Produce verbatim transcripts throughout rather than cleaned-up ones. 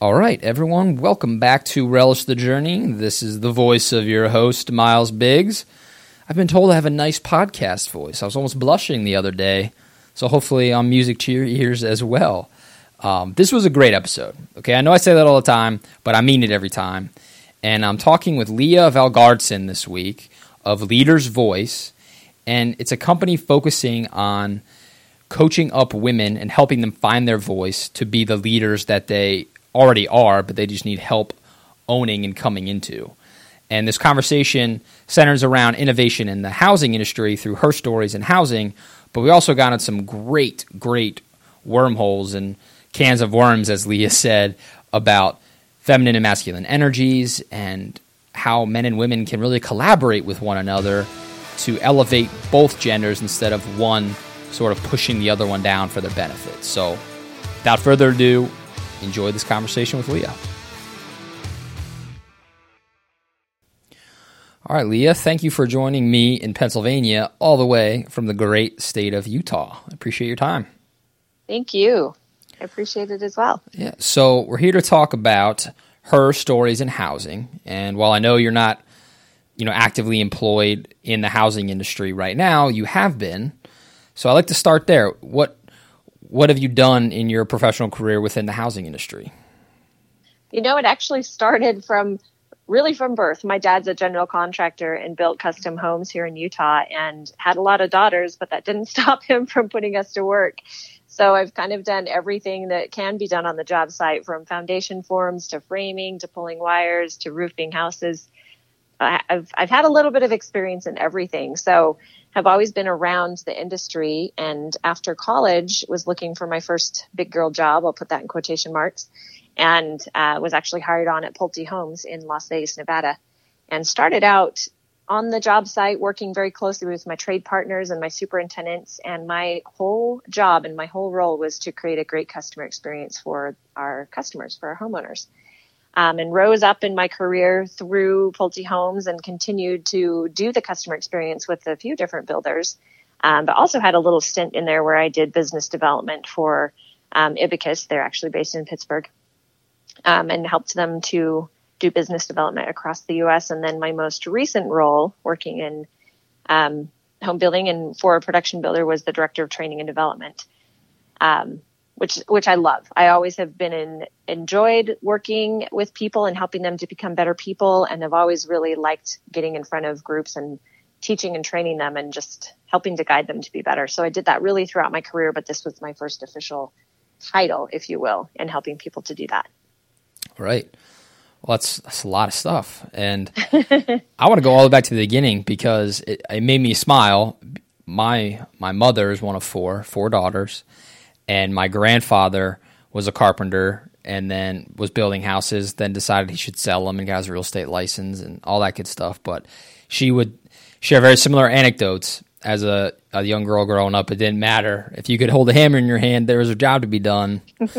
All right, everyone, welcome back to Relish the Journey. This is the voice of your host, Miles Biggs. I've been told I have a nice podcast voice. I was almost blushing the other day, so hopefully I'm music to your ears as well. Um, this was a great episode. Okay, I know I say that all the time, but I mean it every time. And I'm talking with Leah Valgaardson this week of Leader's Voice, and it's a company focusing on coaching up women and helping them find their voice to be the leaders that they already are, but they just need help owning and coming into. And this conversation centers around innovation in the housing industry through her stories in housing, but we also got on some great, great wormholes and cans of worms, as Leah said, about feminine and masculine energies and how men and women can really collaborate with one another to elevate both genders instead of one sort of pushing the other one down for their benefit. So without further ado, enjoy this conversation with Leah. All right, Leah, thank you for joining me in Pennsylvania all the way from the great state of Utah. I appreciate your time. Thank you. I appreciate it as well. Yeah, so we're here to talk about her stories in housing. And while I know you're not, you know, actively employed in the housing industry right now, you have been. So I'd like to start there. What What have you done in your professional career within the housing industry? You know, it actually started from really from birth. My dad's a general contractor and built custom homes here in Utah and had a lot of daughters, but that didn't stop him from putting us to work. So I've kind of done everything that can be done on the job site, from foundation forms to framing to pulling wires to roofing houses. I've I've had a little bit of experience in everything. So have always been around the industry, and after college was looking for my first big girl job. I'll put that in quotation marks, and uh, was actually hired on at Pulte Homes in Las Vegas, Nevada, and started out on the job site working very closely with my trade partners and my superintendents. And my whole job and my whole role was to create a great customer experience for our customers, for our homeowners. Um, and rose up in my career through Pulte Homes and continued to do the customer experience with a few different builders, um, but also had a little stint in there where I did business development for um, Ibicus. They're actually based in Pittsburgh, um, and helped them to do business development across the U S. And then my most recent role working in um, home building and for a production builder was the director of training and development. Um, which which I love. I always have been in, enjoyed working with people and helping them to become better people, and have always really liked getting in front of groups and teaching and training them and just helping to guide them to be better. So I did that really throughout my career, but this was my first official title, if you will, in helping people to do that. Right. Well, that's, that's a lot of stuff. And I want to go all the way back to the beginning because it, it made me smile. My my mother is one of four, four daughters. And my grandfather was a carpenter and then was building houses, then decided he should sell them and got his real estate license and all that good stuff. But she would share very similar anecdotes as a, a young girl growing up. It didn't matter. If you could hold a hammer in your hand, there was a job to be done.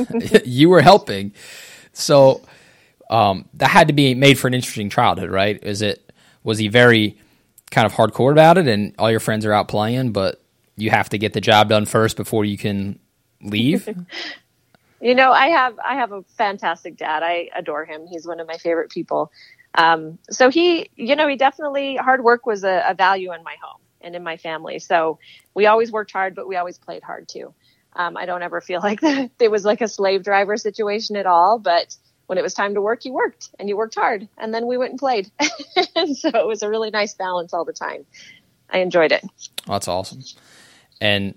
You were helping. So um, that had to be made for an interesting childhood, right? Is it, was he very kind of hardcore about it and all your friends are out playing, but you have to get the job done first before you can leave? You know, I have I have a fantastic dad. I adore him. He's one of my favorite people. Um, so he, you know, he definitely, hard work was a, a value in my home and in my family. So we always worked hard, but we always played hard too. Um, I don't ever feel like that it was like a slave driver situation at all. But when it was time to work, you worked and you worked hard, and then we went and played. And so it was a really nice balance all the time. I enjoyed it. Oh, that's awesome. And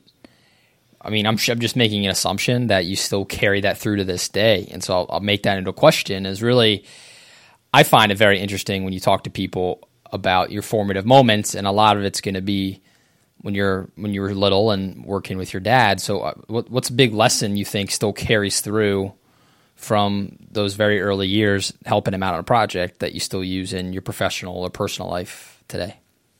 I mean, I'm, I'm just making an assumption that you still carry that through to this day. And so I'll, I'll make that into a question is really, I find it very interesting when you talk to people about your formative moments, and a lot of it's going to be when you're, when you were little and working with your dad. So uh, what, what's a big lesson you think still carries through from those very early years, helping him out on a project that you still use in your professional or personal life today?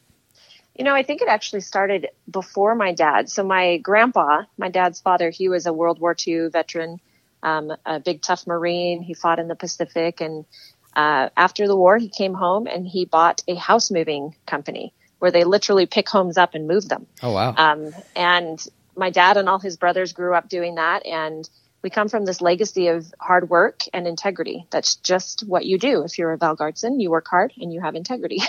You know, I think it actually started before my dad. So my grandpa, my dad's father, he was a World War Two veteran, um, a big tough Marine. He fought in the Pacific. And uh, after the war, he came home and he bought a house moving company where they literally pick homes up and move them. Oh, wow. Um, and my dad and all his brothers grew up doing that. And we come from this legacy of hard work and integrity. That's just what you do. If you're a Valgaardson, you work hard and you have integrity.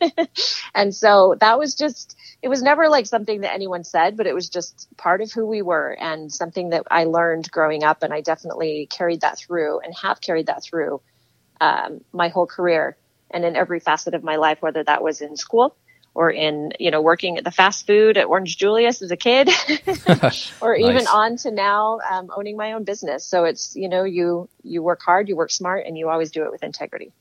And so that was just, it was never like something that anyone said, but it was just part of who we were and something that I learned growing up. And I definitely carried that through and have carried that through um, my whole career and in every facet of my life, whether that was in school or in, you know, working at the fast food at Orange Julius as a kid, or nice. Even on to now um, owning my own business. So it's, you know, you, you work hard, you work smart, and you always do it with integrity.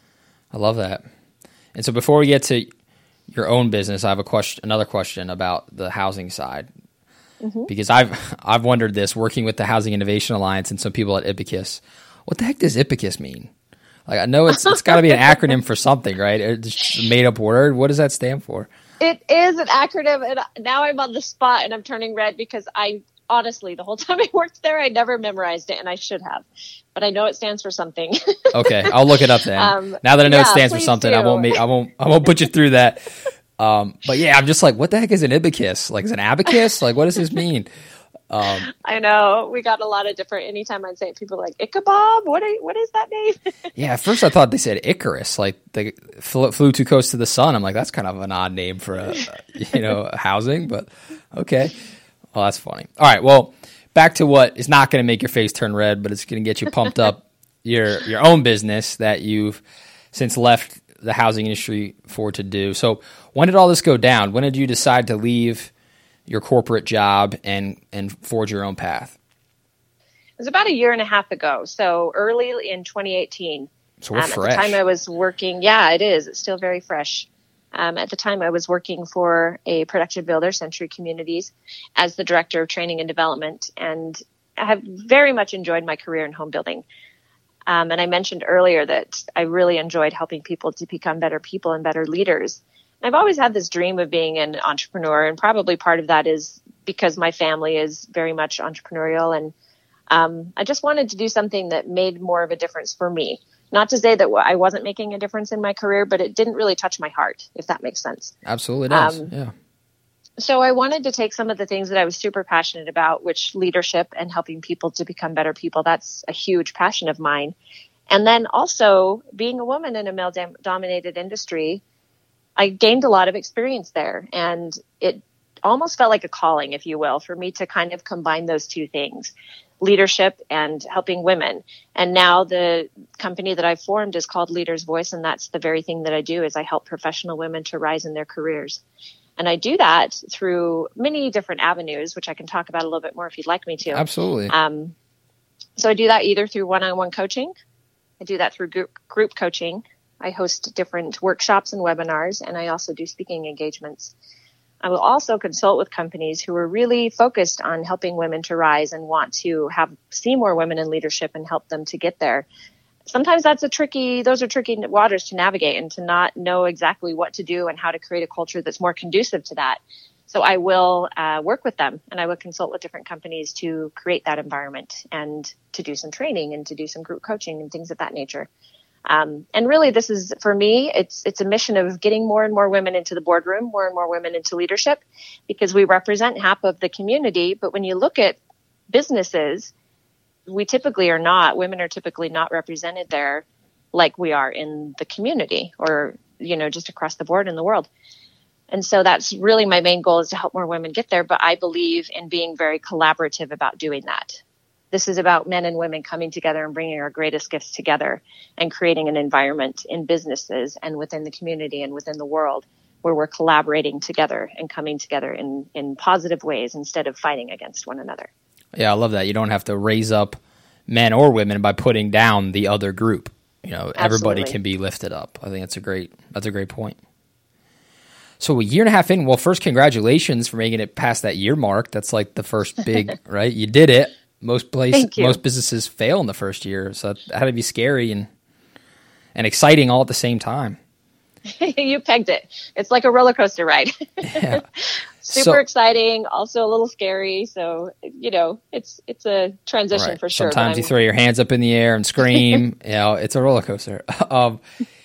I love that. And so before we get to your own business, I have a question, another question about the housing side, mm-hmm. because I've, I've wondered this working with the Housing Innovation Alliance and some people at IPICUS. What the heck does IPICUS mean? Like, I know it's it's got to be an acronym for something, right? It's just a made-up word. What does that stand for? It is an acronym, and now I'm on the spot, and I'm turning red because I honestly, the whole time I worked there, I never memorized it, and I should have. But I know it stands for something. Okay, I'll look it up then. Um, now that I know yeah, it stands for something, do. I won't make, I won't I won't put you through that. Um, but yeah, I'm just like, what the heck is an IPICUS? Like, is an abacus? Like, what does this mean? Um, I know we got a lot of different. Anytime I'd say it, people are like Ichabod. What? Are, what is that name? Yeah, at first I thought they said Icarus, like they flew, flew too close to the sun. I'm like, that's kind of an odd name for a, you know, housing, but okay. Well, that's funny. All right, well, back to what is not going to make your face turn red, but it's going to get you pumped up. Your your own business that you've since left the housing industry for to do. So, when did all this go down? When did you decide to leave your corporate job and, and forge your own path? It was about a year and a half ago. So early in twenty eighteen. So we're um, fresh. At the time I was working, yeah, it is. It's still very fresh. Um, at the time I was working for a production builder, Century Communities, as the director of training and development. And I have very much enjoyed my career in home building. Um, and I mentioned earlier that I really enjoyed helping people to become better people and better leaders. I've always had this dream of being an entrepreneur, and probably part of that is because my family is very much entrepreneurial, and um, I just wanted to do something that made more of a difference for me. Not to say that I wasn't making a difference in my career, but it didn't really touch my heart, if that makes sense. Absolutely does, um, yeah. So I wanted to take some of the things that I was super passionate about, which leadership and helping people to become better people, that's a huge passion of mine. And then also being a woman in a male-dominated industry, I gained a lot of experience there, and it almost felt like a calling, if you will, for me to kind of combine those two things, leadership and helping women. And now the company that I've formed is called Leaders Voice, and that's the very thing that I do is I help professional women to rise in their careers. And I do that through many different avenues, which I can talk about a little bit more if you'd like me to. Absolutely. Um, so I do that either through one-on-one coaching. I do that through group, group coaching. I host different workshops and webinars, and I also do speaking engagements. I will also consult with companies who are really focused on helping women to rise and want to have see more women in leadership and help them to get there. Sometimes that's a tricky, those are tricky waters to navigate and to not know exactly what to do and how to create a culture that's more conducive to that. So I will uh, work with them, and I will consult with different companies to create that environment and to do some training and to do some group coaching and things of that nature. Um, and really, this is, for me, it's it's a mission of getting more and more women into the boardroom, more and more women into leadership, because we represent half of the community. But when you look at businesses, we typically are not, women are typically not represented there like we are in the community or, you know, just across the board in the world. And so that's really my main goal, is to help more women get there. But I believe in being very collaborative about doing that. This is about men and women coming together and bringing our greatest gifts together and creating an environment in businesses and within the community and within the world where we're collaborating together and coming together in, in positive ways instead of fighting against one another. Yeah, I love that. You don't have to raise up men or women by putting down the other group. You know, Absolutely. Everybody can be lifted up. I think that's a great, that's a great point. So a year and a half in, well, first, congratulations for making it past that year mark. That's like the first big, right? You did it. Most places, most businesses fail in the first year, so that had to be scary and and exciting all at the same time. You pegged it. It's like a roller coaster ride. Yeah. Super so, exciting, also a little scary. So you know, it's it's a transition right. for sure. Sometimes you throw your hands up in the air and scream. You know, it's a roller coaster. Um,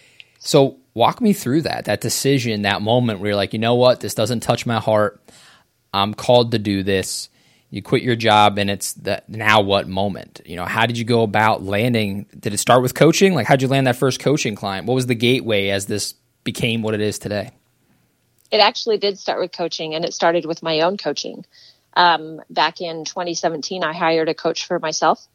so walk me through that that decision, that moment where you're like, you know what, this doesn't touch my heart. I'm called to do this. you quit your job, and it's the now what moment. You know, how did you go about landing? Did it start with coaching? Like, how'd you land that first coaching client? What was the gateway as this became what it is today? It actually did start with coaching, and it started with my own coaching. Um, back in twenty seventeen, I hired a coach for myself,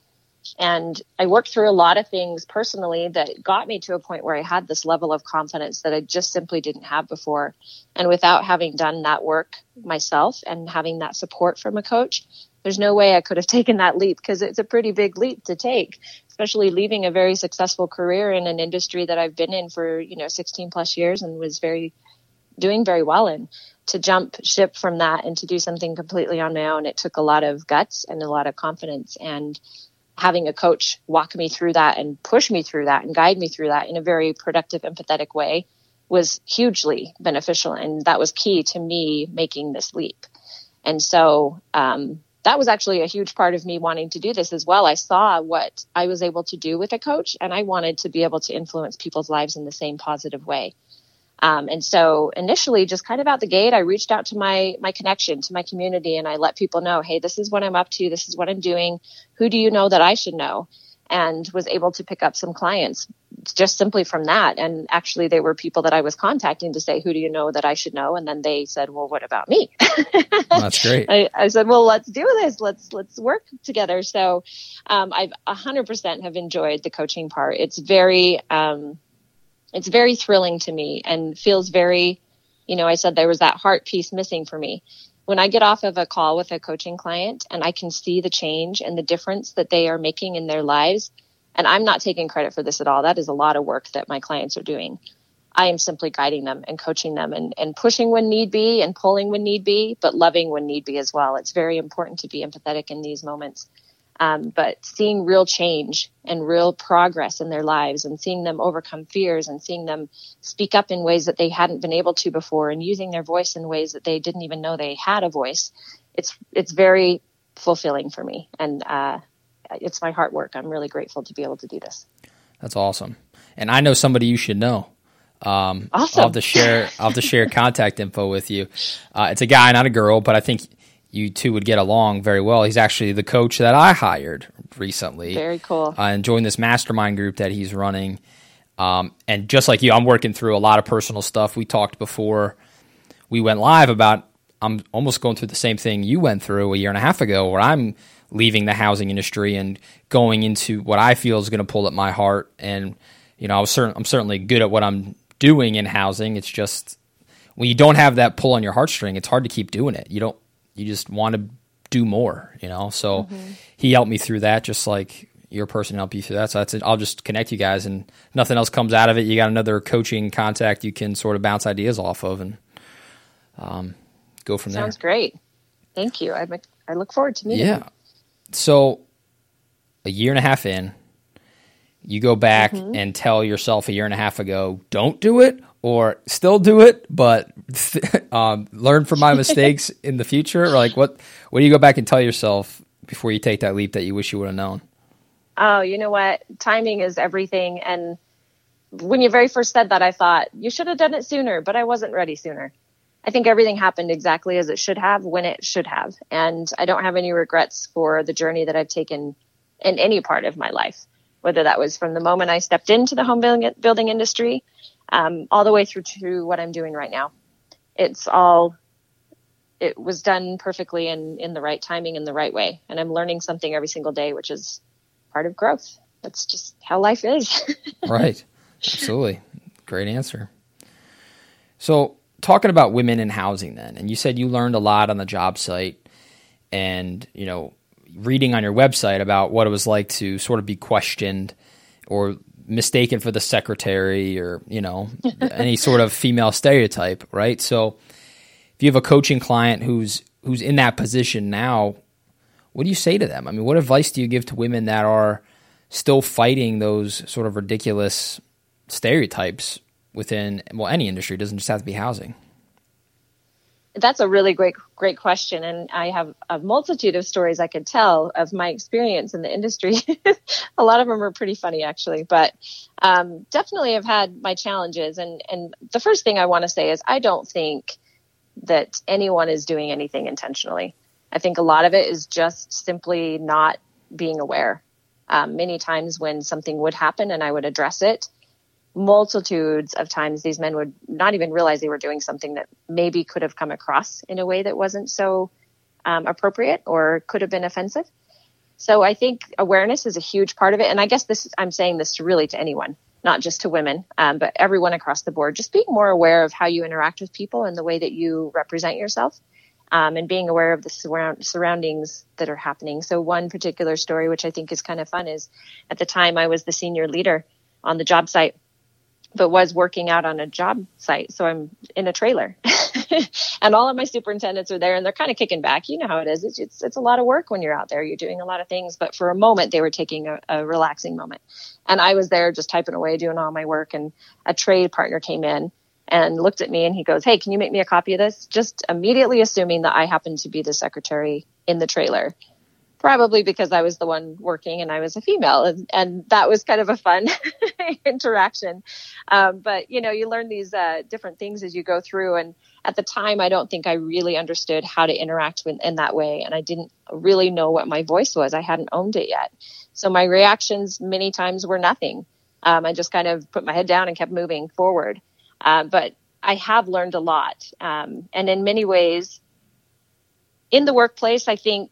and I worked through a lot of things personally that got me to a point where I had this level of confidence that I just simply didn't have before. And without having done that work myself and having that support from a coach, there's no way I could have taken that leap, because it's a pretty big leap to take, especially leaving a very successful career in an industry that I've been in for, you know, sixteen plus years and was very doing very well in. To jump ship from that and to do something completely on my own, it took a lot of guts and a lot of confidence. And having a coach walk me through that and push me through that and guide me through that in a very productive, empathetic way was hugely beneficial. And that was key to me making this leap. And so um, that was actually a huge part of me wanting to do this as well. I saw what I was able to do with a coach, and I wanted to be able to influence people's lives in the same positive way. Um, and so initially, just kind of out the gate, I reached out to my, my connection, to my community, and I let people know, hey, this is what I'm up to. This is what I'm doing. Who do you know that I should know? And was able to pick up some clients just simply from that. And actually, they were people that I was contacting to say, who do you know that I should know? And then they said, well, what about me? That's great. I, I said, well, let's do this. Let's, let's work together. So, um, I've a hundred percent have enjoyed the coaching part. It's very, um, It's very thrilling to me and feels very, you know, I said there was that heart piece missing for me. When I get off of a call with a coaching client and I can see the change and the difference that they are making in their lives, and I'm not taking credit for this at all. That is a lot of work that my clients are doing. I am simply guiding them and coaching them and, and pushing when need be and pulling when need be, but loving when need be as well. It's very important to be empathetic in these moments. Um, but seeing real change and real progress in their lives and seeing them overcome fears and seeing them speak up in ways that they hadn't been able to before and using their voice in ways that they didn't even know they had a voice. It's, it's very fulfilling for me. And, uh, it's my heart work. I'm really grateful to be able to do this. That's awesome. And I know somebody you should know. Um, awesome. I'll have to share, I'll have to share contact info with you. Uh, it's a guy, not a girl, but I think you two would get along very well. He's actually the coach that I hired recently. Very cool. Uh, and joined this mastermind group that he's running. Um, and just like you, I'm working through a lot of personal stuff. We talked before we went live about, I'm almost going through the same thing you went through a year and a half ago, where I'm leaving the housing industry and going into what I feel is going to pull at my heart. And, you know, I was certain, I'm certainly good at what I'm doing in housing. It's just when you don't have that pull on your heartstring, it's hard to keep doing it. You don't, You just want to do more, you know? So mm-hmm. he helped me through that, just like your person helped you through that. So that's it. I'll just connect you guys, and nothing else comes out of it. You got another coaching contact you can sort of bounce ideas off of and um, go from Sounds there. Sounds great. Thank you. I I look forward to meeting yeah. you. So a year and a half in, you go back mm-hmm. and tell yourself a year and a half ago, don't do it, or still do it, but um, learn from my mistakes in the future? Or like what, what do you go back and tell yourself before you take that leap that you wish you would have known? Oh, you know what? Timing is everything. And when you very first said that, I thought you should have done it sooner, but I wasn't ready sooner. I think everything happened exactly as it should have, when it should have. And I don't have any regrets for the journey that I've taken in any part of my life, whether that was from the moment I stepped into the home building, building industry, um, all the way through to what I'm doing right now. It's all, it was done perfectly and in the right timing and the right way. And I'm learning something every single day, which is part of growth. That's just how life is. Right. Absolutely. Great answer. So talking about women in housing then, and you said you learned a lot on the job site and, you know, reading on your website about what it was like to sort of be questioned or mistaken for the secretary or, you know, any sort of female stereotype, right? So if you have a coaching client who's who's in that position now, what do you say to them? I mean, what advice do you give to women that are still fighting those sort of ridiculous stereotypes within, well, any industry? It doesn't just have to be housing. That's a really great, great question. And I have a multitude of stories I could tell of my experience in the industry. A lot of them are pretty funny, actually, but um, definitely have had my challenges. And, and the first thing I want to say is I don't think that anyone is doing anything intentionally. I think a lot of it is just simply not being aware. Um, many times when something would happen and I would address it, multitudes of times these men would not even realize they were doing something that maybe could have come across in a way that wasn't so um, appropriate or could have been offensive. So I think awareness is a huge part of it. And I guess this, I'm saying this really to anyone, not just to women, um, but everyone across the board, just being more aware of how you interact with people and the way that you represent yourself, um, and being aware of the surround, surroundings that are happening. So one particular story, which I think is kind of fun, is at the time I was the senior leader on the job site, but was working out on a job site. So I'm in a trailer and all of my superintendents are there and they're kind of kicking back. You know how it is. It's, it's, it's a lot of work when you're out there. You're doing a lot of things, but for a moment they were taking a, a relaxing moment. And I was there just typing away, doing all my work. And a trade partner came in and looked at me and he goes, "Hey, can you make me a copy of this?" Just immediately assuming that I happened to be the secretary in the trailer. Probably because I was the one working and I was a female, and, and that was kind of a fun interaction. Um, but, you know, you learn these uh, different things as you go through. And at the time, I don't think I really understood how to interact with, in that way. And I didn't really know what my voice was. I hadn't owned it yet. So my reactions many times were nothing. Um, I just kind of put my head down and kept moving forward. Uh, but I have learned a lot. Um, and in many ways, in the workplace, I think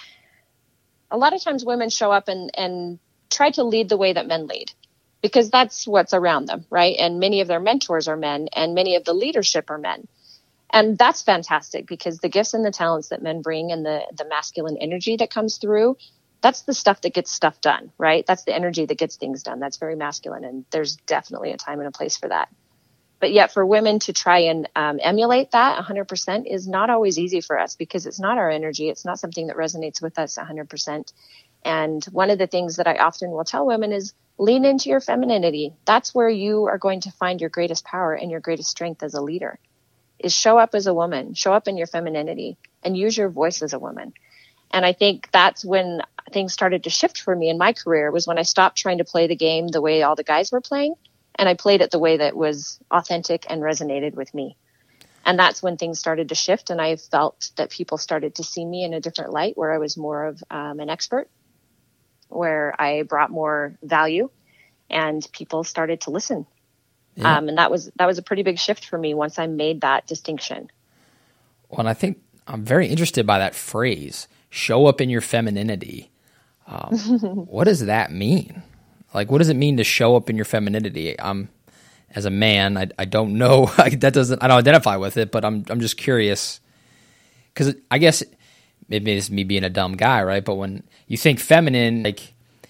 a lot of times women show up and, and try to lead the way that men lead because that's what's around them, right? And many of their mentors are men and many of the leadership are men. And that's fantastic because the gifts and the talents that men bring and the, the masculine energy that comes through, that's the stuff that gets stuff done, right? That's the energy that gets things done. That's very masculine. And there's definitely a time and a place for that. But yet for women to try and um, emulate that one hundred percent is not always easy for us because it's not our energy. It's not something that resonates with us one hundred percent. And one of the things that I often will tell women is lean into your femininity. That's where you are going to find your greatest power and your greatest strength as a leader, is show up as a woman, show up in your femininity and use your voice as a woman. And I think that's when things started to shift for me in my career, was when I stopped trying to play the game the way all the guys were playing. And I played it the way that was authentic and resonated with me. And that's when things started to shift. And I felt that people started to see me in a different light, where I was more of um, an expert, where I brought more value and people started to listen. Yeah. Um, and that was, that was a pretty big shift for me once I made that distinction. Well, and I think I'm very interested by that phrase, show up in your femininity. Um, what does that mean? Like, what does it mean to show up in your femininity? I'm, as a man, I, I don't know. that doesn't, I don't identify with it, but I'm, I'm just curious because I guess maybe it's me being a dumb guy, right? But when you think feminine, like,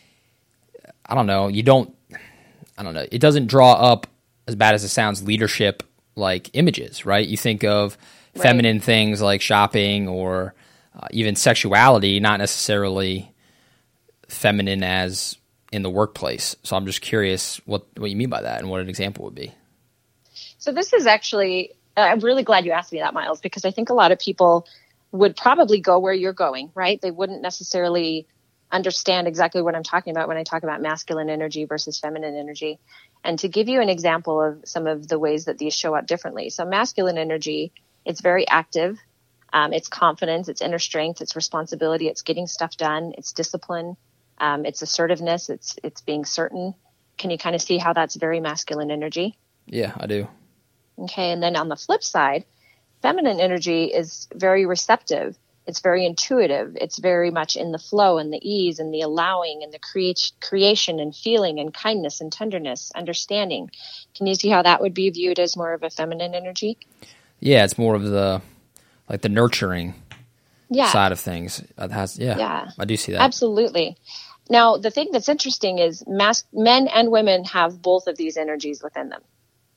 I don't know, you don't, I don't know, it doesn't draw up, as bad as it sounds, leadership like images, right? You think of right. feminine things like shopping or uh, even sexuality, not necessarily feminine as in the workplace. So I'm just curious what, what you mean by that and what an example would be. So this is actually, I'm really glad you asked me that, Miles, because I think a lot of people would probably go where you're going, right? They wouldn't necessarily understand exactly what I'm talking about when I talk about masculine energy versus feminine energy. And to give you an example of some of the ways that these show up differently. So masculine energy, it's very active. Um, it's confidence, it's inner strength, it's responsibility, it's getting stuff done, it's discipline. Um, it's assertiveness. It's it's being certain. Can you kind of see how that's very masculine energy? Yeah, I do. Okay, and then on the flip side, feminine energy is very receptive. It's very intuitive. It's very much in the flow and the ease and the allowing and the create, creation and feeling and kindness and tenderness, understanding. Can you see how that would be viewed as more of a feminine energy? Yeah, it's more of the like the nurturing yeah. side of things. It has, yeah, yeah, I do see that. Absolutely. Now, the thing that's interesting is mas- men and women have both of these energies within them.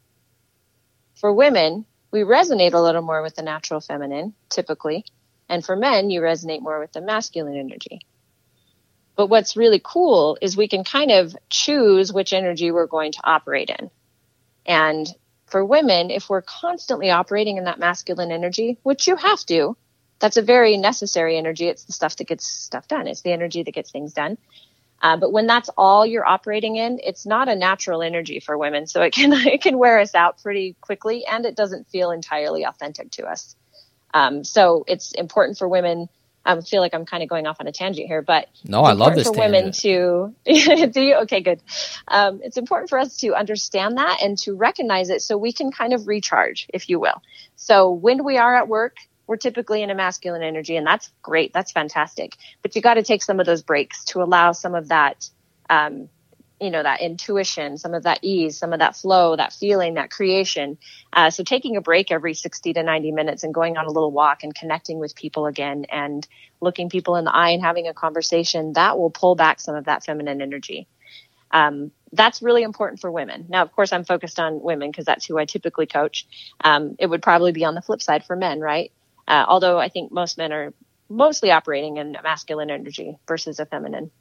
For women, we resonate a little more with the natural feminine, typically. And for men, you resonate more with the masculine energy. But what's really cool is we can kind of choose which energy we're going to operate in. And for women, if we're constantly operating in that masculine energy, which you have to, that's a very necessary energy. It's the stuff that gets stuff done. It's the energy that gets things done. Uh, but when that's all you're operating in, it's not a natural energy for women. So it can it can wear us out pretty quickly, and it doesn't feel entirely authentic to us. Um, so it's important for women I feel like I'm kind of going off on a tangent here, but no, I love this for tangent. women to do you? Okay, good. Um, it's important for us to understand that and to recognize it so we can kind of recharge, if you will. So when we are at work, we're typically in a masculine energy, and that's great. That's fantastic. But you got to take some of those breaks to allow some of that, um, you know, that intuition, some of that ease, some of that flow, that feeling, that creation. Uh, so taking a break every sixty to ninety minutes and going on a little walk and connecting with people again and looking people in the eye and having a conversation, that will pull back some of that feminine energy. Um, that's really important for women. Now, of course, I'm focused on women because that's who I typically coach. Um, it would probably be on the flip side for men, right? Uh, although I think most men are mostly operating in a masculine energy versus a feminine.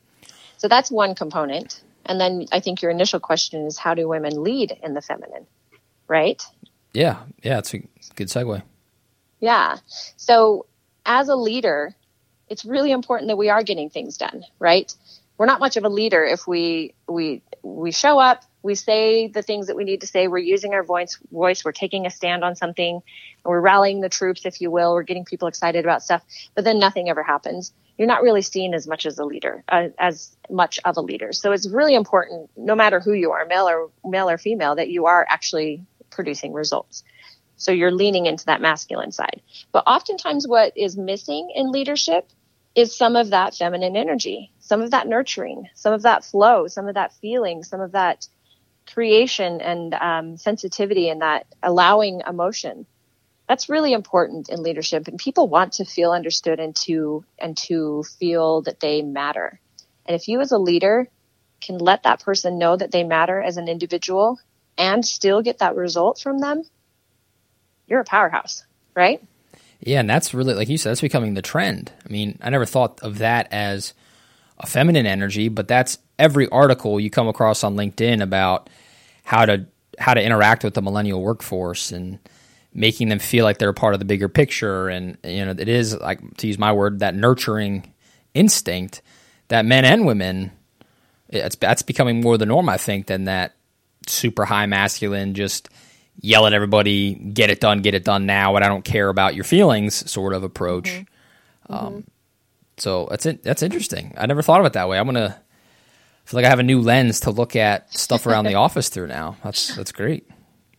So that's one component. And then I think your initial question is, how do women lead in the feminine, right? Yeah, yeah, it's a good segue. Yeah. So as a leader, it's really important that we are getting things done, right? We're not much of a leader if we we we show up, we say the things that we need to say, we're using our voice, voice, we're taking a stand on something, we're rallying the troops, if you will, we're getting people excited about stuff, but then nothing ever happens. You're not really seen as much as a leader, uh, as much of a leader. So it's really important, no matter who you are, male or male or female, that you are actually producing results. So you're leaning into that masculine side. But oftentimes what is missing in leadership is some of that feminine energy, some of that nurturing, some of that flow, some of that feeling, some of that creation and um, sensitivity and that allowing emotion. That's really important in leadership, and people want to feel understood and to and to feel that they matter. And if you as a leader can let that person know that they matter as an individual and still get that result from them, you're a powerhouse, right? Yeah, and that's really, like you said, that's becoming the trend. I mean, I never thought of that as a feminine energy, but that's every article you come across on LinkedIn about how to how to interact with the millennial workforce and making them feel like they're a part of the bigger picture. And, you know, it is, like, to use my word, that nurturing instinct that men and women, it's, that's becoming more the norm, I think, than that super high masculine, just yell at everybody, get it done, get it done now, and I don't care about your feelings sort of approach. Mm-hmm. Um, mm-hmm. So that's it. That's interesting. I never thought of it that way. I'm going to feel like I have a new lens to look at stuff around the office through now. That's, that's great.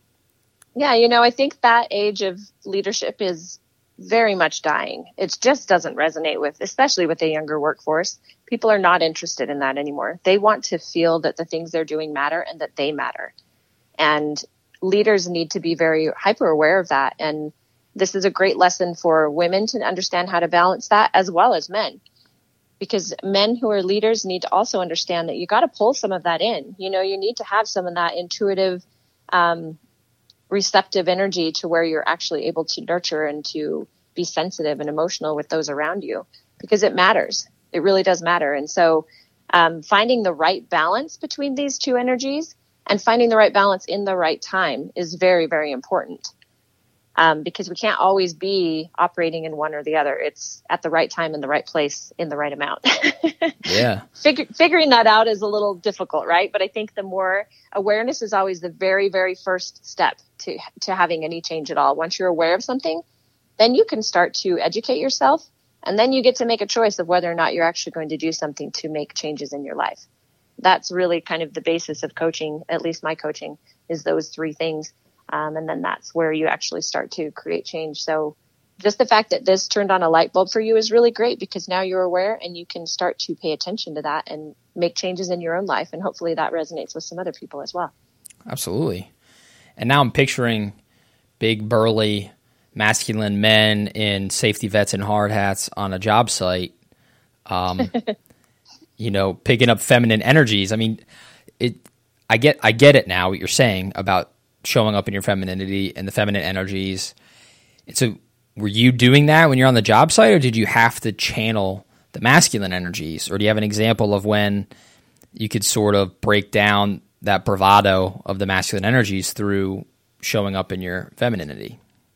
Yeah, you know, I think that age of leadership is very much dying. It just doesn't resonate with, especially with the younger workforce. People are not interested in that anymore. They want to feel that the things they're doing matter and that they matter. And leaders need to be very hyper aware of that. And this is a great lesson for women to understand how to balance that, as well as men. Because men who are leaders need to also understand that you got to pull some of that in. You know, you need to have some of that intuitive, um, receptive energy to where you're actually able to nurture and to be sensitive and emotional with those around you, because it matters. It really does matter. And so um, finding the right balance between these two energies and finding the right balance in the right time is very, very important. Um, because we can't always be operating in one or the other. It's at the right time in the right place in the right amount. Yeah. Fig- figuring that out is a little difficult, right? But I think the more awareness is always the very, very first step to, to having any change at all. Once you're aware of something, then you can start to educate yourself, and then you get to make a choice of whether or not you're actually going to do something to make changes in your life. That's really kind of the basis of coaching, at least my coaching, is those three things. Um, and then that's where you actually start to create change. So just the fact that this turned on a light bulb for you is really great, because now you're aware and you can start to pay attention to that and make changes in your own life. And hopefully that resonates with some other people as well. Absolutely. And now I'm picturing big, burly, masculine men in safety vets and hard hats on a job site, um, you know, picking up feminine energies. I mean, it. I get, I get it now, what you're saying about showing up in your femininity and the feminine energies. And so were you doing that when you're on the job site, or did you have to channel the masculine energies? Or do you have an example of when you could sort of break down that bravado of the masculine energies through showing up in your femininity?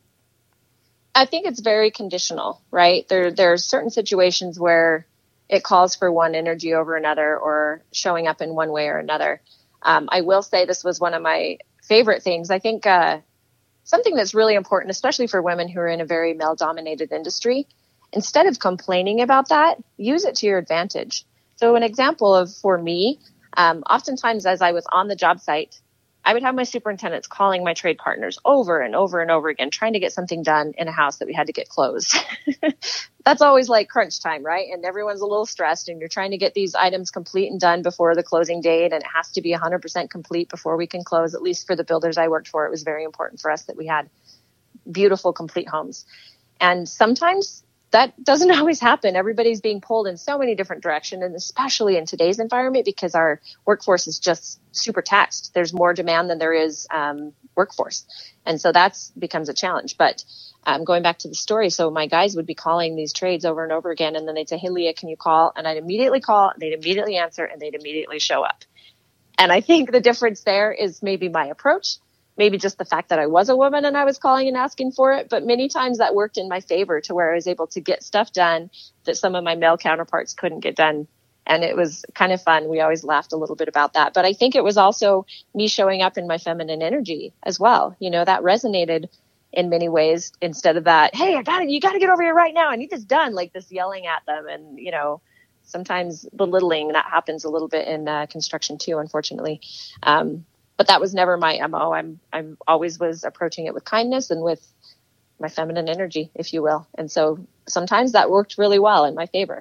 I think it's very conditional, right? There, there are certain situations where it calls for one energy over another, or showing up in one way or another. Um, I will say this was one of my favorite things. I think uh, something that's really important, especially for women who are in a very male-dominated industry, instead of complaining about that, use it to your advantage. So an example of, for me, um, oftentimes as I was on the job site, I would have my superintendents calling my trade partners over and over and over again, trying to get something done in a house that we had to get closed. That's always like crunch time, right? And everyone's a little stressed, and you're trying to get these items complete and done before the closing date. And it has to be one hundred percent complete before we can close. At least for the builders I worked for, it was very important for us that we had beautiful, complete homes. And sometimes that doesn't always happen. Everybody's being pulled in so many different directions, and especially in today's environment, because our workforce is just super taxed. There's more demand than there is um, workforce. And so that's becomes a challenge. But um, going back to the story, so my guys would be calling these trades over and over again, and then they'd say, hey, Leah, can you call? And I'd immediately call, and they'd immediately answer, and they'd immediately show up. And I think the difference there is maybe my approach, maybe just the fact that I was a woman and I was calling and asking for it. But many times that worked in my favor to where I was able to get stuff done that some of my male counterparts couldn't get done. And it was kind of fun. We always laughed a little bit about that. But I think it was also me showing up in my feminine energy as well. You know, that resonated in many ways, instead of that, hey, I got it, you got to get over here right now. I need this done, like this yelling at them. And, you know, sometimes belittling, that happens a little bit in uh, construction too, unfortunately. Um, But that was never my M O. I'm, I'm always was approaching it with kindness and with my feminine energy, if you will. And so sometimes that worked really well in my favor.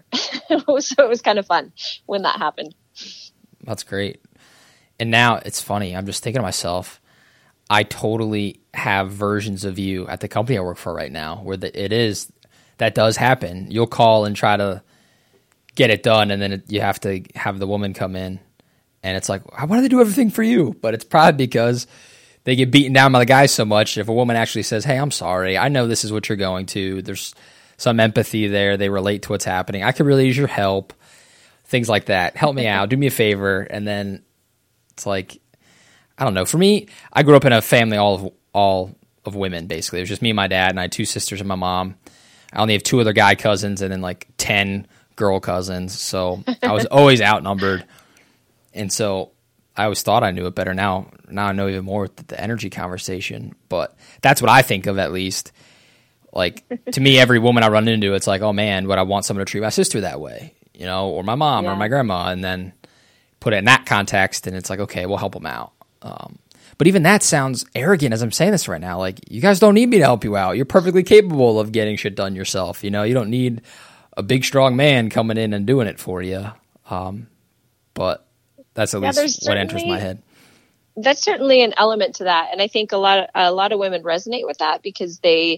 So it was kind of fun when that happened. That's great. And now it's funny. I'm just thinking to myself, I totally have versions of you at the company I work for right now where the, it is, that does happen. You'll call and try to get it done, and then it, you have to have the woman come in. And it's like, why do they do everything for you? But it's probably because they get beaten down by the guys so much. If a woman actually says, hey, I'm sorry, I know this is what you're going to, there's some empathy there, they relate to what's happening, I could really use your help, things like that. Help me out, do me a favor. And then it's like, I don't know. For me, I grew up in a family all of all of women, basically. It was just me and my dad, and I had two sisters and my mom. I only have two other guy cousins and then like ten girl cousins. So I was always outnumbered. And so I always thought I knew it better. Now, now I know even more with the energy conversation. But that's what I think of, at least. Like, to me, every woman I run into, it's like, oh man, would I want someone to treat my sister that way, you know, or my mom, yeah, or my grandma, and then put it in that context, and it's like, okay, we'll help them out. Um, but even that sounds arrogant as I'm saying this right now. Like, you guys don't need me to help you out. You're perfectly capable of getting shit done yourself. You know, you don't need a big, strong man coming in and doing it for you. Um, but that's at yeah, least what enters my head. That's certainly an element to that. And I think a lot of, a lot of women resonate with that because they,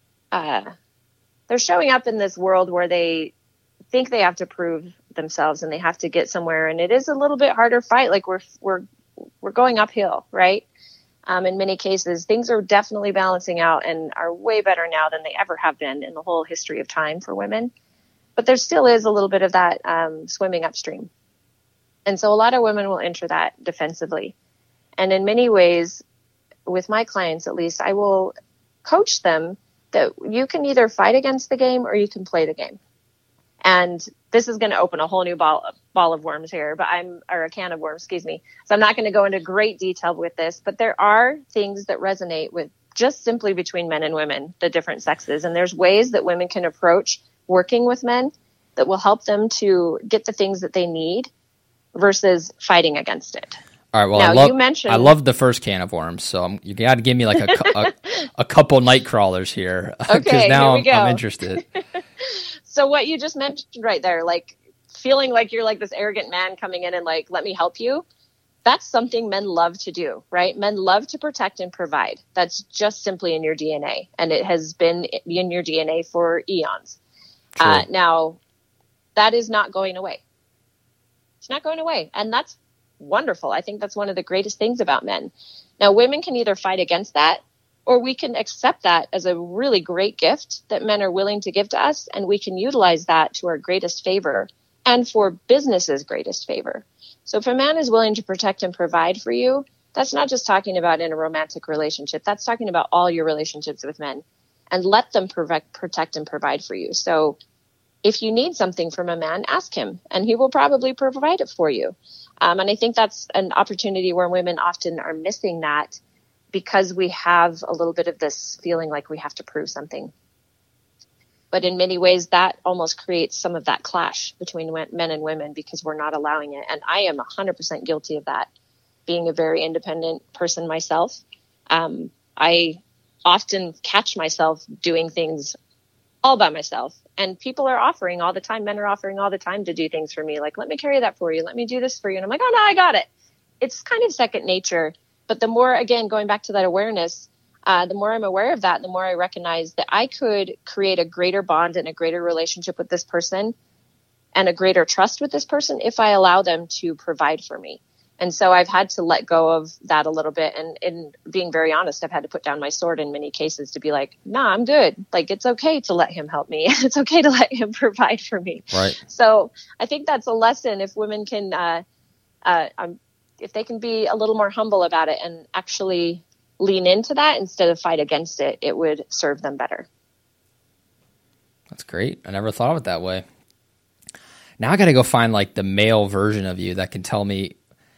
uh, they're showing up in this world where they think they have to prove themselves and they have to get somewhere. And it is a little bit harder fight. Like we're, we're, we're going uphill, right? Um, in many cases, things are definitely balancing out and are way better now than they ever have been in the whole history of time for women. But there still is a little bit of that um, swimming upstream. And so a lot of women will enter that defensively. And in many ways, with my clients at least, I will coach them that you can either fight against the game or you can play the game. And this is going to open a whole new ball, ball of worms here, but I'm, or a can of worms, excuse me. So I'm not going to go into great detail with this, but there are things that resonate with just simply between men and women, the different sexes. And there's ways that women can approach working with men that will help them to get the things that they need versus fighting against it. All right. Well, now, I love, you mentioned, I love the first can of worms. So I'm, you got to give me like a, a, a couple night crawlers here. Okay, now here we go. I'm, I'm interested. So what you just mentioned right there, like feeling like you're like this arrogant man coming in and like, let me help you. That's something men love to do, right? Men love to protect and provide. That's just simply in your D N A. And it has been in your D N A for eons. Uh, now, that is not going away. It's not going away. And that's wonderful. I think that's one of the greatest things about men. Now, women can either fight against that, or we can accept that as a really great gift that men are willing to give to us, and we can utilize that to our greatest favor and for business's greatest favor. So if a man is willing to protect and provide for you, that's not just talking about in a romantic relationship. That's talking about all your relationships with men, and let them protect, protect and provide for you. So if you need something from a man, ask him, and he will probably provide it for you. Um, and I think that's an opportunity where women often are missing that, because we have a little bit of this feeling like we have to prove something. But in many ways, that almost creates some of that clash between men and women because we're not allowing it. And I am one hundred percent guilty of that, being a very independent person myself. Um, I often catch myself doing things all by myself. And people are offering all the time. Men are offering all the time to do things for me. Like, let me carry that for you. Let me do this for you. And I'm like, oh, no, I got it. It's kind of second nature. But the more, again, going back to that awareness, uh, the more I'm aware of that, the more I recognize that I could create a greater bond and a greater relationship with this person and a greater trust with this person if I allow them to provide for me. And so I've had to let go of that a little bit. And in being very honest, I've had to put down my sword in many cases to be like, nah, I'm good. Like, it's okay to let him help me. It's okay to let him provide for me. Right. So I think that's a lesson. If women can, uh, uh, um, if they can be a little more humble about it and actually lean into that instead of fight against it, it would serve them better. That's great. I never thought of it that way. Now I got to go find like the male version of you that can tell me,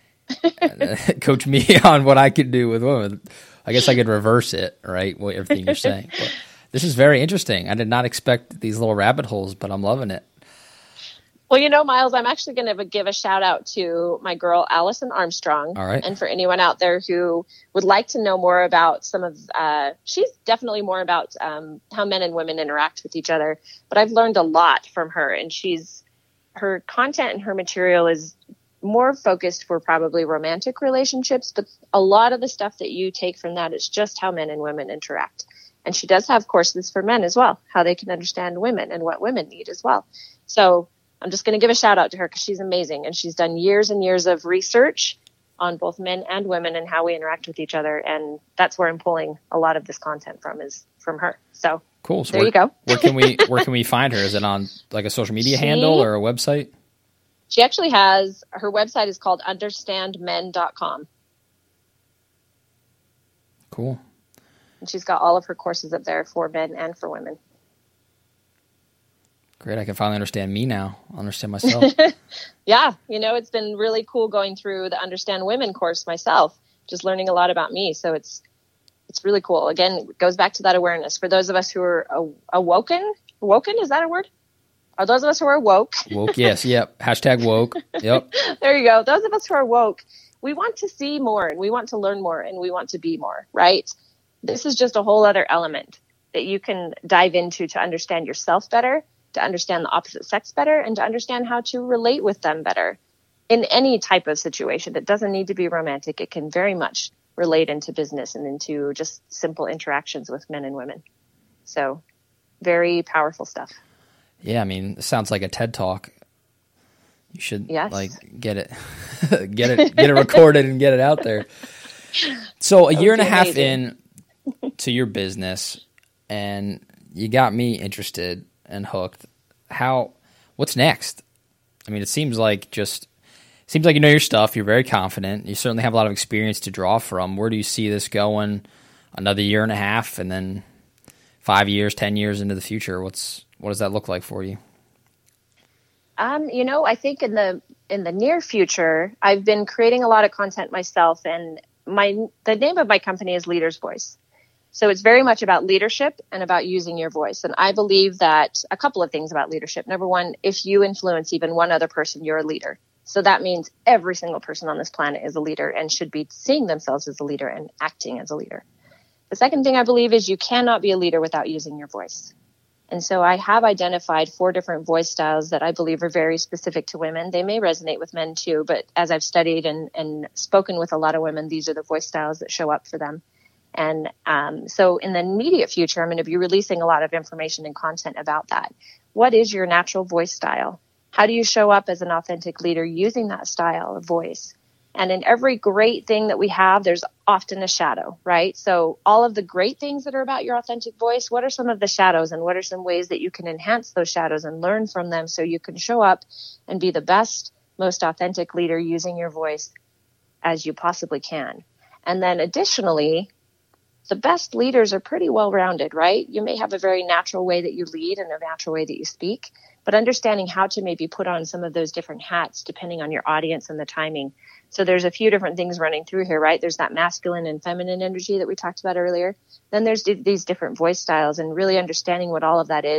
coach me on what I could do with women. I guess I could reverse it, right? What everything you're saying. But this is very interesting. I did not expect these little rabbit holes, but I'm loving it. Well, you know, Miles, I'm actually going to give a shout out to my girl, Allison Armstrong. All right. And for anyone out there who would like to know more about some of, uh, she's definitely more about um, how men and women interact with each other. But I've learned a lot from her, and she's, her content and her material is more focused for probably romantic relationships. But a lot of the stuff that you take from that is just how men and women interact. And she does have courses for men as well, how they can understand women and what women need as well. So I'm just going to give a shout out to her because she's amazing. And she's done years and years of research on both men and women and how we interact with each other. And that's where I'm pulling a lot of this content from, is from her. So cool. So there where, you go. where can we, where can we find her? Is it on like a social media she, handle or a website? She actually has, her website is called understand men dot com. Cool. And she's got all of her courses up there for men and for women. Great. I can finally understand me now. I understand myself. Yeah. You know, it's been really cool going through the Understand Women course myself, just learning a lot about me. So it's, it's really cool. Again, it goes back to that awareness. For those of us who are awoken, awoken, is that a word? Are those of us who are woke? Woke. Yes. Yep. Hashtag woke. Yep. There you go. Those of us who are woke, we want to see more and we want to learn more and we want to be more, right? This is just a whole other element that you can dive into to understand yourself better, to understand the opposite sex better, and to understand how to relate with them better in any type of situation. It doesn't need to be romantic. It can very much relate into business and into just simple interactions with men and women. So very powerful stuff. Yeah, I mean, it sounds like a TED Talk. You should yes. like get it, get it, get it recorded and get it out there. So a year and a half amazing. in to your business, and you got me interested and hooked. How, what's next? I mean, it seems like just, seems like you know your stuff. You're very confident. You certainly have a lot of experience to draw from. Where do you see this going another year and a half and then five years, ten years into the future? What's, what does that look like for you? Um, you know, I think in the, in the near future, I've been creating a lot of content myself, and my, the name of my company is Leader's Voice. So it's very much about leadership and about using your voice. And I believe that a couple of things about leadership. Number one, if you influence even one other person, you're a leader. So that means every single person on this planet is a leader and should be seeing themselves as a leader and acting as a leader. The second thing I believe is you cannot be a leader without using your voice. And so I have identified four different voice styles that I believe are very specific to women. They may resonate with men too, but as I've studied and, and spoken with a lot of women, these are the voice styles that show up for them. And um, so in the immediate future, I'm going to be releasing a lot of information and content about that. What is your natural voice style? How do you show up as an authentic leader using that style of voice? And in every great thing that we have, there's often a shadow, right? So all of the great things that are about your authentic voice, what are some of the shadows, and what are some ways that you can enhance those shadows and learn from them so you can show up and be the best, most authentic leader using your voice as you possibly can? And then additionally, the best leaders are pretty well-rounded, right? You may have a very natural way that you lead and a natural way that you speak, but understanding how to maybe put on some of those different hats depending on your audience and the timing. So there's a few different things running through here, right? There's that masculine and feminine energy that we talked about earlier. Then there's d- these different voice styles, and really understanding what all of that is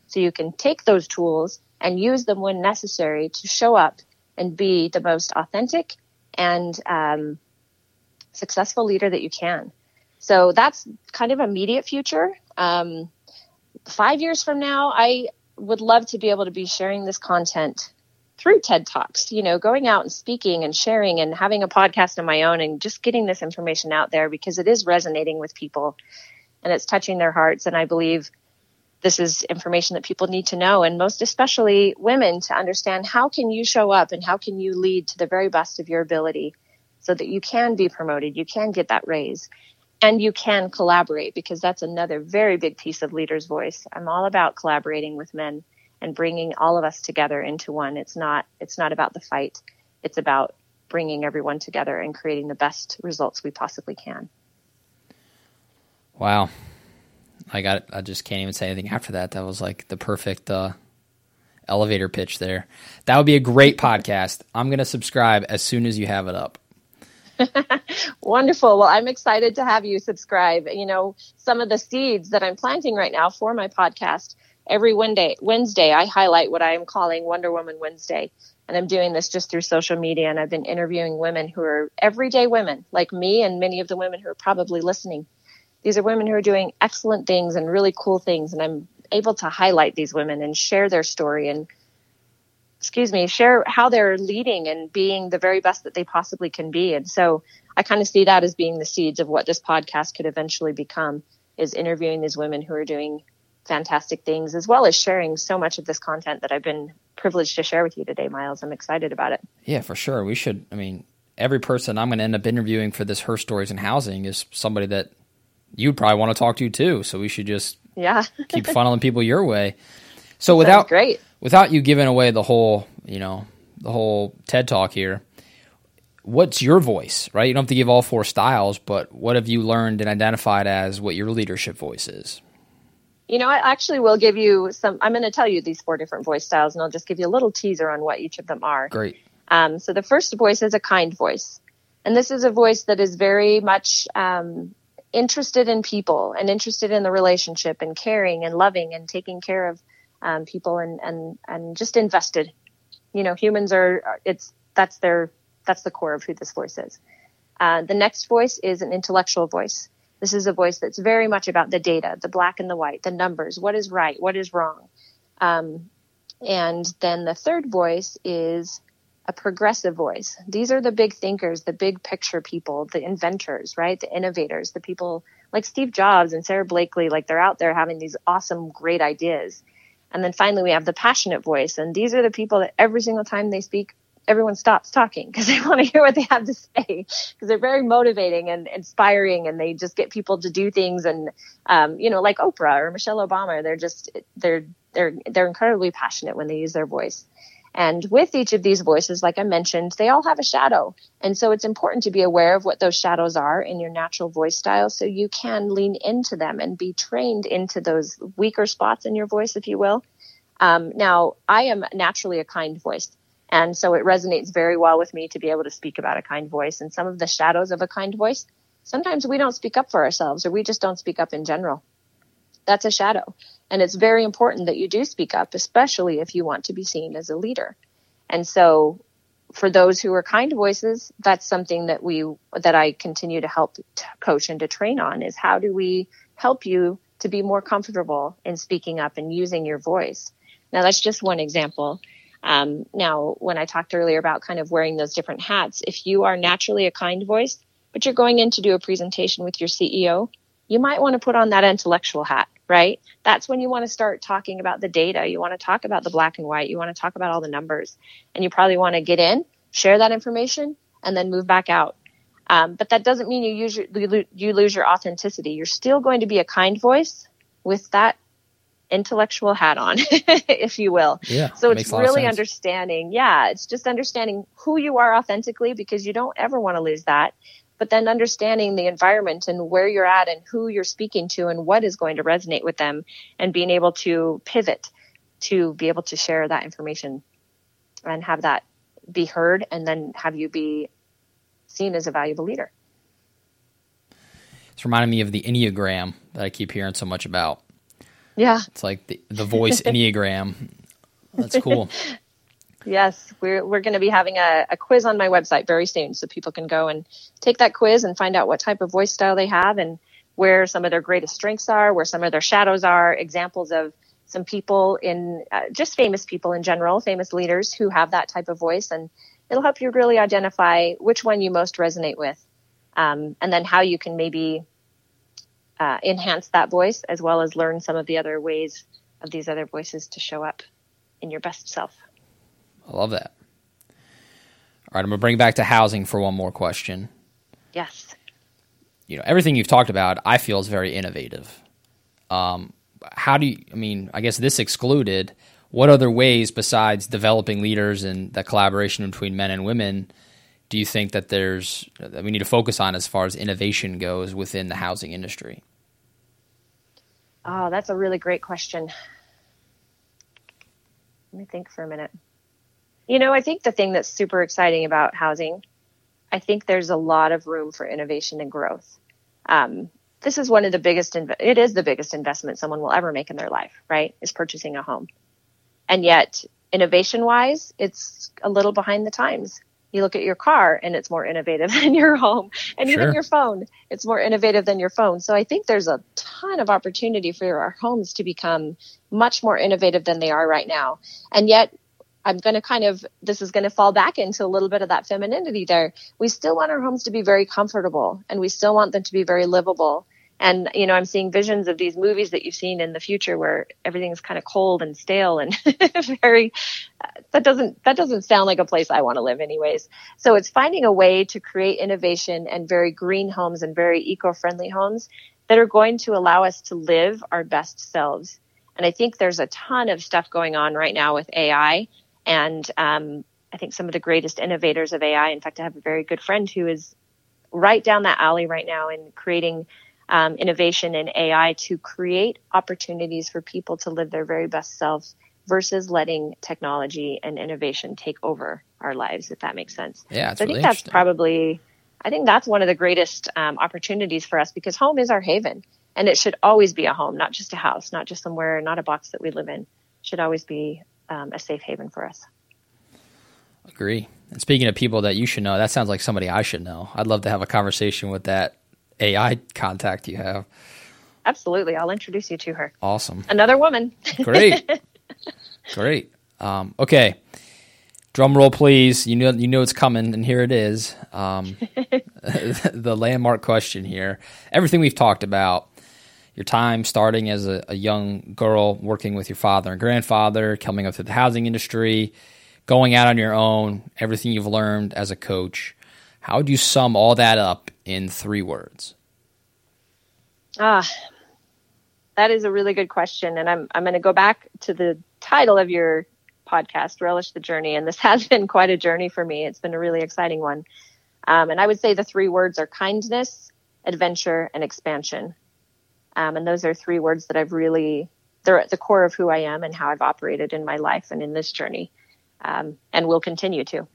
so you can take those tools and use them when necessary to show up and be the most authentic and um, successful leader that you can. So that's kind of immediate future. Um, five years from now, I would love to be able to be sharing this content through TED Talks, you know, going out and speaking and sharing and having a podcast of my own and just getting this information out there, because it is resonating with people and it's touching their hearts. And I believe this is information that people need to know, and most especially women, to understand how can you show up and how can you lead to the very best of your ability so that you can be promoted, you can get that raise, and you can collaborate, because that's another very big piece of Leader's Voice. I'm all about collaborating with men and bringing all of us together into one. It's not, it's not about the fight. It's about bringing everyone together and creating the best results we possibly can. Wow. I got, I just can't even say anything after that. That was like the perfect uh, elevator pitch there. That would be a great podcast. I'm going to subscribe as soon as you have it up. Wonderful. Well, I'm excited to have you subscribe. You know, some of the seeds that I'm planting right now for my podcast, every Wednesday, Wednesday, I highlight what I am calling Wonder Woman Wednesday. And I'm doing this just through social media. And I've been interviewing women who are everyday women like me and many of the women who are probably listening. These are women who are doing excellent things and really cool things. And I'm able to highlight these women and share their story and, excuse me, share how they're leading and being the very best that they possibly can be. And so I kind of see that as being the seeds of what this podcast could eventually become, is interviewing these women who are doing fantastic things, as well as sharing so much of this content that I've been privileged to share with you today, Miles. I'm excited about it. Yeah, for sure. We should, I mean, every person I'm going to end up interviewing for this Her Stories in Housing is somebody that you'd probably want to talk to too. So we should just yeah keep funneling people your way. So without, great. without you giving away the whole, you know, the whole TED Talk here, what's your voice, right? You don't have to give all four styles, but what have you learned and identified as what your leadership voice is? You know, I actually will give you some, I'm going to tell you these four different voice styles, and I'll just give you a little teaser on what each of them are. Great. Um, so the first voice is a kind voice. And this is a voice that is very much um, interested in people and interested in the relationship and caring and loving and taking care of um, people and, and, and just invested. You know, humans are, it's, that's their, that's the core of who this voice is. Uh, the next voice is an intellectual voice. This is a voice that's very much about the data, the black and the white, the numbers, what is right, what is wrong. Um, and then the third voice is a progressive voice. These are the big thinkers, the big picture people, the inventors, right? The innovators, the people like Steve Jobs and Sarah Blakely, like they're out there having these awesome, great ideas. And then finally, we have the passionate voice. And these are the people that every single time they speak, everyone stops talking because they want to hear what they have to say, because they're very motivating and inspiring, and they just get people to do things. And, um, you know, like Oprah or Michelle Obama, they're just, they're, they're, they're incredibly passionate when they use their voice. And with each of these voices, like I mentioned, they all have a shadow. And so it's important to be aware of what those shadows are in your natural voice style, so you can lean into them and be trained into those weaker spots in your voice, if you will. Um, now, I am naturally a kind voice. And so it resonates very well with me to be able to speak about a kind voice. And some of the shadows of a kind voice, sometimes we don't speak up for ourselves, or we just don't speak up in general. That's a shadow. And it's very important that you do speak up, especially if you want to be seen as a leader. And so for those who are kind voices, that's something that we, that I continue to help to coach and to train on, is how do we help you to be more comfortable in speaking up and using your voice? Now, that's just one example. Um, now, when I talked earlier about kind of wearing those different hats, if you are naturally a kind voice, but you're going in to do a presentation with your C E O, you might want to put on that intellectual hat, right? That's when you want to start talking about the data. You want to talk about the black and white. You want to talk about all the numbers. And you probably want to get in, share that information, and then move back out. Um, but that doesn't mean you, use your, you, lo- you lose your authenticity. You're still going to be a kind voice with that intellectual hat on, if you will. Yeah, so it's really understanding. Yeah, it's just understanding who you are authentically, because you don't ever want to lose that. But then understanding the environment and where you're at and who you're speaking to and what is going to resonate with them, and being able to pivot to be able to share that information and have that be heard, and then have you be seen as a valuable leader. It's reminding me of the Enneagram that I keep hearing so much about. Yeah. It's like the, the voice Enneagram. That's cool. Yes, we're we're going to be having a, a quiz on my website very soon, so people can go and take that quiz and find out what type of voice style they have and where some of their greatest strengths are, where some of their shadows are, examples of some people in uh, just famous people in general, famous leaders who have that type of voice, and it'll help you really identify which one you most resonate with, um, and then how you can maybe uh, enhance that voice as well as learn some of the other ways of these other voices to show up in your best self. I love that. All right, I'm going to bring it back to housing for one more question. Yes. You know, everything you've talked about, I feel is very innovative. Um, how do you, I mean, I guess this excluded, what other ways besides developing leaders and the collaboration between men and women do you think that there's, that we need to focus on as far as innovation goes within the housing industry? Oh, that's a really great question. Let me think for a minute. You know, I think the thing that's super exciting about housing, I think there's a lot of room for innovation and growth. Um, this is one of the biggest, inv- it is the biggest investment someone will ever make in their life, right? Is purchasing a home. And yet, innovation wise, it's a little behind the times. You look at your car and it's more innovative than your home. And Sure. even your phone, it's more innovative than your phone. So I think there's a ton of opportunity for our homes to become much more innovative than they are right now. And yet, I'm going to kind of, this is going to fall back into a little bit of that femininity there. We still want our homes to be very comfortable and we still want them to be very livable. And, you know, I'm seeing visions of these movies that you've seen in the future where everything's kind of cold and stale and very, that doesn't, that doesn't sound like a place I want to live anyways. So it's finding a way to create innovation and very green homes and very eco-friendly homes that are going to allow us to live our best selves. And I think there's a ton of stuff going on right now with A I. And um, I think some of the greatest innovators of A I, in fact, I have a very good friend who is right down that alley right now in creating um, innovation in A I to create opportunities for people to live their very best selves versus letting technology and innovation take over our lives, if that makes sense. Yeah, it's so I really think that's interesting. probably, I think that's one of the greatest um, opportunities for us because home is our haven and it should always be a home, not just a house, not just somewhere, not a box that we live in. It should always be Um, a safe haven for us. Agree. And speaking of people that you should know, that sounds like somebody I should know. I'd love to have a conversation with that A I contact you have. Absolutely. I'll introduce you to her. Awesome. Another woman. Great. Great. Um, okay. Drum roll, please. You know, you know it's coming, and here it is. Um, the landmark question here. Everything we've talked about, your time starting as a, a young girl, working with your father and grandfather, coming up through the housing industry, going out on your own, everything you've learned as a coach. How would you sum all that up in three words? Ah, that is a really good question. And I'm I'm going to go back to the title of your podcast, Relish the Journey. And this has been quite a journey for me. It's been a really exciting one. Um, and I would say the three words are kindness, adventure, and expansion. Um, and those are three words that I've really, they're at the core of who I am and how I've operated in my life and in this journey, um, and will continue to.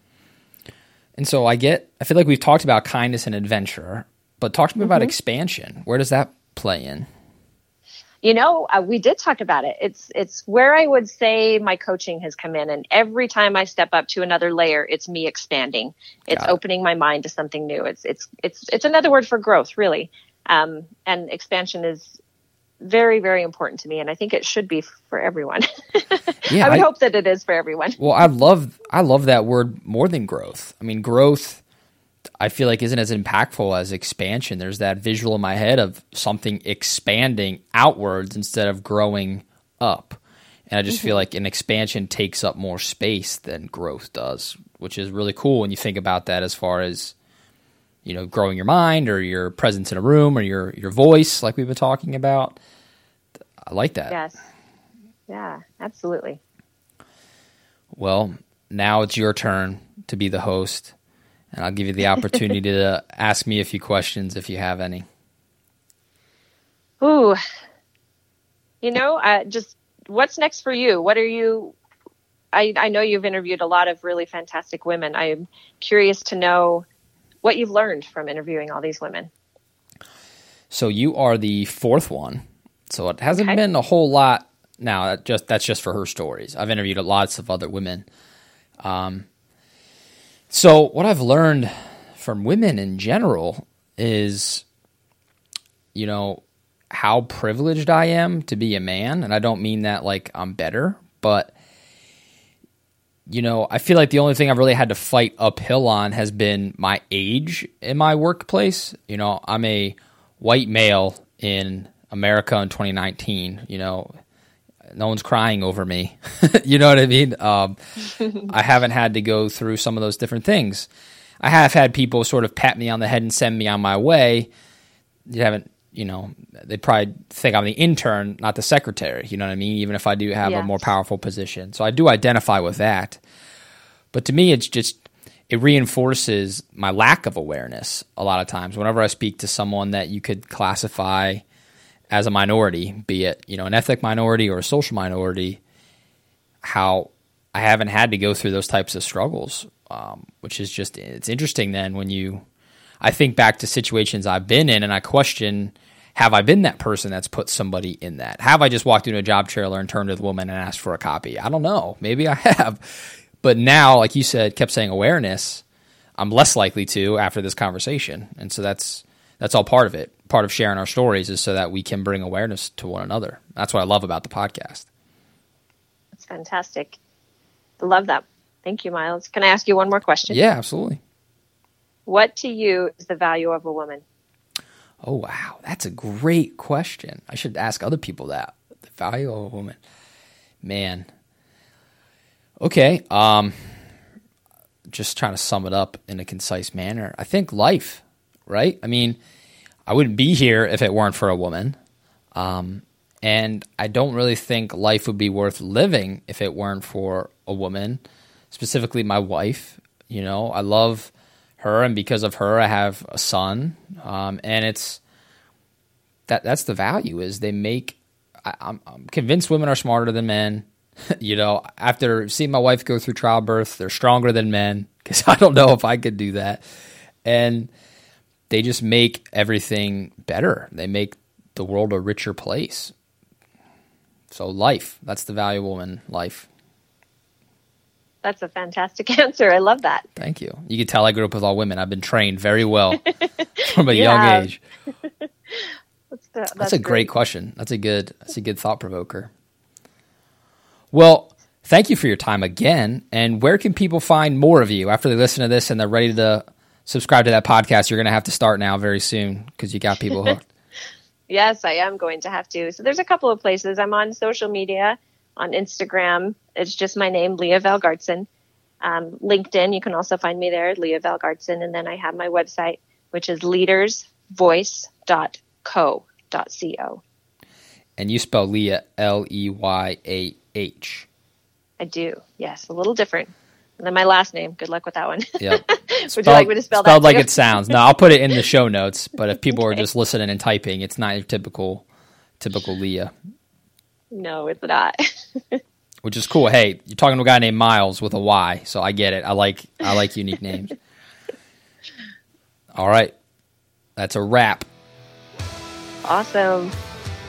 And so I get, I feel like we've talked about kindness and adventure, but talk to me mm-hmm. about expansion. Where does that play in? You know, uh, we did talk about it. It's it's where I would say my coaching has come in. And every time I step up to another layer, it's me expanding. It's it. opening my mind to something new. It's it's it's it's another word for growth, really. Um, and expansion is very, very important to me. And I think it should be for everyone. Yeah, I would I, hope that it is for everyone. Well, I love, I love that word more than growth. I mean, growth, I feel like isn't as impactful as expansion. There's that visual in my head of something expanding outwards instead of growing up. And I just mm-hmm. feel like an expansion takes up more space than growth does, which is really cool when you think about that as far as, you know, growing your mind or your presence in a room or your, your voice, like we've been talking about. I like that. Yes. Yeah, absolutely. Well, now it's your turn to be the host, and I'll give you the opportunity to ask me a few questions if you have any. Ooh, you know, uh, just what's next for you? What are you, I, I know you've interviewed a lot of really fantastic women. I'm curious to know what you've learned from interviewing all these women. So you are the fourth one So it hasn't Okay. been a whole lot. Now, that just that's just for her stories. I've interviewed lots of other women. Um, so what I've learned from women in general is, you know, how privileged I am to be a man. And I don't mean that like I'm better, but, you know, I feel like the only thing I've really had to fight uphill on has been my age in my workplace. You know, I'm a white male in America in twenty nineteen, you know, no one's crying over me. You know what I mean? Um, I haven't had to go through some of those different things. I have had people sort of pat me on the head and send me on my way. You haven't, you know, they probably think I'm the intern, not the secretary. You know what I mean? Even if I do have Yes. a more powerful position. So I do identify with that. But to me, it's just, it reinforces my lack of awareness a lot of times. Whenever I speak to someone that you could classify as a minority, be it, you know, an ethnic minority or a social minority, how I haven't had to go through those types of struggles, um, which is just, it's interesting then when you, I think back to situations I've been in and I question, have I been that person that's put somebody in that? Have I just walked into a job trailer and turned to the woman and asked for a copy? I don't know. Maybe I have. But now, like you said, kept saying awareness, I'm less likely to after this conversation. And so that's, that's all part of it. Part of sharing our stories is so that we can bring awareness to one another. That's what I love about the podcast. That's fantastic. I love that. Thank you, Miles. Can I ask you one more question? Yeah, absolutely. What to you is the value of a woman? Oh, wow. That's a great question. I should ask other people that. The value of a woman. Man. Okay. Um, just trying to sum it up in a concise manner. I think life, right? I mean, I wouldn't be here if it weren't for a woman. Um, and I don't really think life would be worth living if it weren't for a woman, specifically my wife. You know, I love her, and because of her, I have a son. Um, and it's that that's the value is they make, I, I'm, I'm convinced women are smarter than men. You know, after seeing my wife go through childbirth, they're stronger than men because I don't know if I could do that. And they just make everything better. They make the world a richer place. So life, that's the value of woman, life. That's a fantastic answer. I love that. Thank you. You can tell I grew up with all women. I've been trained very well from a You young have. age. That's, the, that's, That's a great question. That's a good that's a good thought provoker. Well, thank you for your time again. And where can people find more of you after they listen to this and they're ready to subscribe to that podcast? You're going to have to start now very soon because you got people hooked. Yes, I am going to have to. So there's a couple of places. I'm on social media, on Instagram. It's just my name, Leah Valgartson. Um, LinkedIn, you can also find me there, Leah Valgartson. And then I have my website, which is leaders voice dot co. And you spell Leah L E Y A H. I do. Yes, a little different. And then my last name. Good luck with that one. Yep. Would Spelled, you like me to spell that spelled like too? it sounds. No, I'll put it in the show notes. But if people are just listening and typing, it's not your typical, typical Leah. No, it's not. Which is cool. Hey, you're talking to a guy named Miles with a Y, so I get it. I like I like unique names. All right, that's a wrap. Awesome.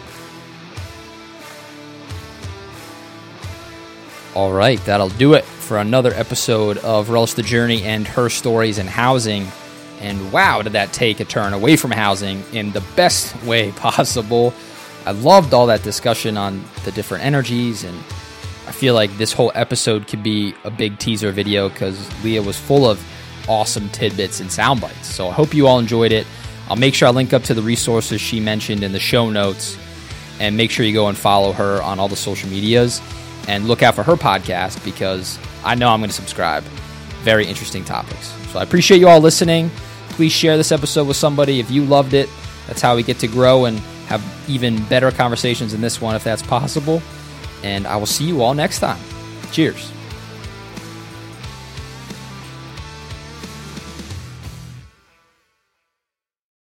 All right, that'll do it for another episode of Relish the Journey and Her Stories in Housing. And wow, did that take a turn away from housing in the best way possible. I loved all that discussion on the different energies, and I feel like this whole episode could be a big teaser video because Leah was full of awesome tidbits and sound bites. So I hope you all enjoyed it. I'll make sure I link up to the resources she mentioned in the show notes, and make sure you go and follow her on all the social medias. And look out for her podcast because I know I'm going to subscribe. Very interesting topics. So I appreciate you all listening. Please share this episode with somebody if you loved it. That's how we get to grow and have even better conversations than this one if that's possible. And I will see you all next time. Cheers.